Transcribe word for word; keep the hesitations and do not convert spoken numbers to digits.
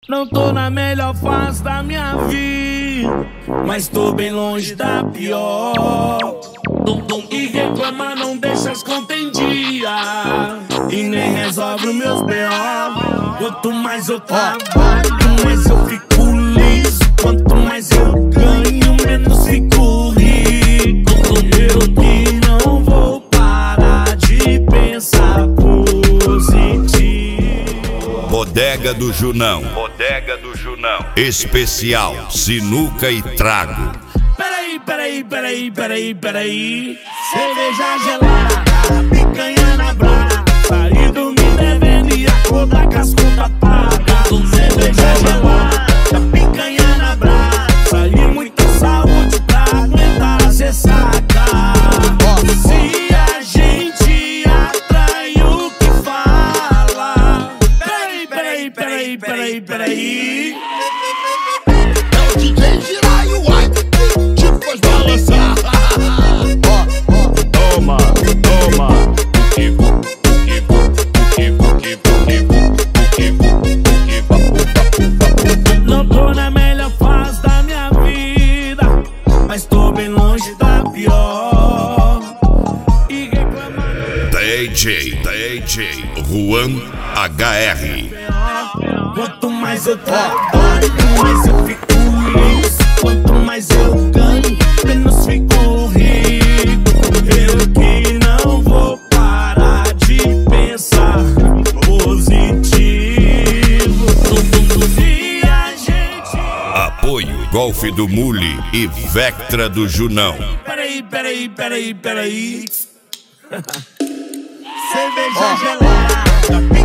Não tô na melhor fase da minha vida, mas tô bem longe da pior. E reclamar não deixa as contas em dia, e nem resolve os meus B O. Quanto mais eu trabalho, mais eu fico liso. Quanto mais eu ganho, menos fico rico. Eu que não vou parar de pensar positivo. Bodega do Junão. Bodega do Junão. Especial sinuca e trago. Peraí, peraí, peraí, peraí, peraí. Cerveja gelada, picanha na brasa. Saí dormir devendo e acordar com as contas pagas. Cerveja gelada, picanha na brasa. Saí muita saúde pra aguentar as ressacas. Se a gente atrai o que fala. Peraí, peraí, peraí, peraí, peraí. É o D J Giraio, uai, tipo faz balançar. Ó, ó, toma, toma. Não tô na melhor fase da minha vida, mas tô bem longe da pior. E reclamar D J, D J Juan H R. Quanto mais eu trabalho, mais eu fico liso. Quanto mais eu ganho, menos fico rico. Eu que não vou parar de pensar positivo. E a gente... Apoio Golf do Mule e Vectra do Junão. Peraí, peraí, peraí, peraí. Cerveja gelada.